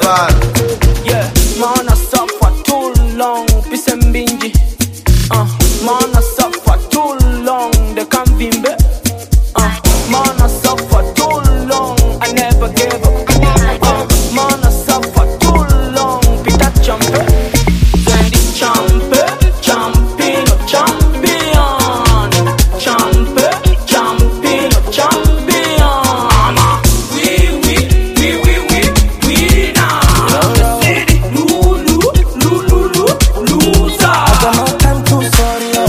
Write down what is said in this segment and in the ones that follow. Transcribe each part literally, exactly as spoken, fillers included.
bad. Yeah, man, I suffer too long. Peace and bingy. Uh, man, I suffer too long. They can't vimbe. Uh, man, I suffer too long. I never gave up. Uh, man, I suffer too long. Peter Champe. Sandy Champe. Champion of champion. Champe. Champion of champion. We, we, we, we, we, we now. Lulu, Lulu, Lulu, loser. I got no time to sorry, yo.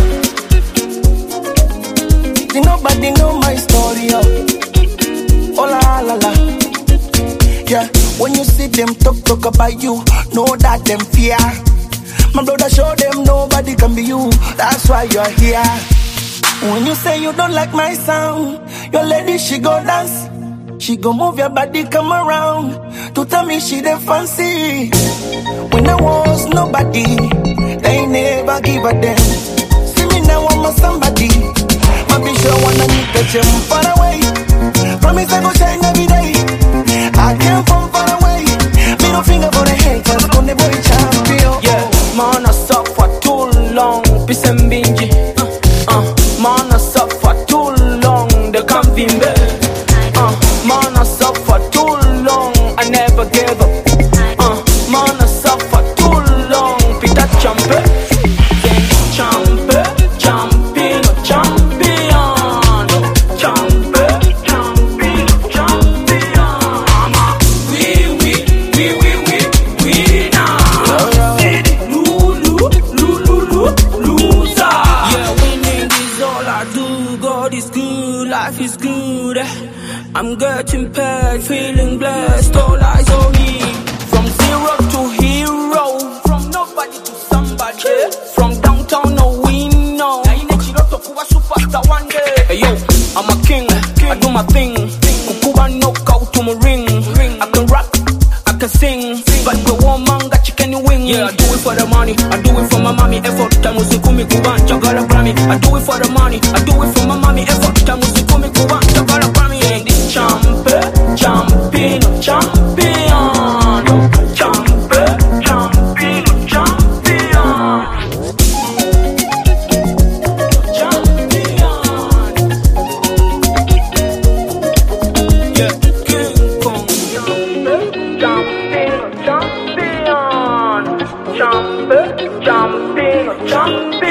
Did nobody know my story, yo. Oh la la la. Yeah, when you see them talk, talk about you, know that them fear. My brother show them nobody can be you, that's why you're here. When you say you don't like my sound, your lady she go dance. She go move your body, come around to tell me she the fancy. When there was nobody, they never give a damn. See me now, I'm a somebody. My bitch, I wanna meet the gym far away. Promise I go shine every day. I came from far away. Middle finger for the haters, on the boy champion. Yeah, man, I suffer too long. Peace and bingy. Uh, uh, man, I suffer too long. They can't vimbe. Uh, man, I suffer too long. I never gave up. Uh, man, I suffer too long. Peter Champe. Champe. Champion of champion. Champe. Champion of champion. We, we, we, we, we, we now. Lulu, Lulu, Lulu, loser. Yeah, winning is all I do. God is good, life is good. I'm getting paid, feeling blessed. All eyes on me. From zero to hero, from nobody to somebody. From downtown, no we know. Superstar one day. Hey yo, I'm a king, I do my thing. Kukuba knockout to my ring. I can rap, I can sing, but the woman got chicken wing. Yeah, I do it for the money, I do it for my mommy. Effort, tamusikumi kuban, chagala Grammy. I do it for the money, I do it for my mommy. Effort, tamusikumi kuban, chagala Grammy. Champe, champion of champion. Champe, champion of champion. Champion. Yeah, King Kong. Champion of champion. Champe, champion of champion.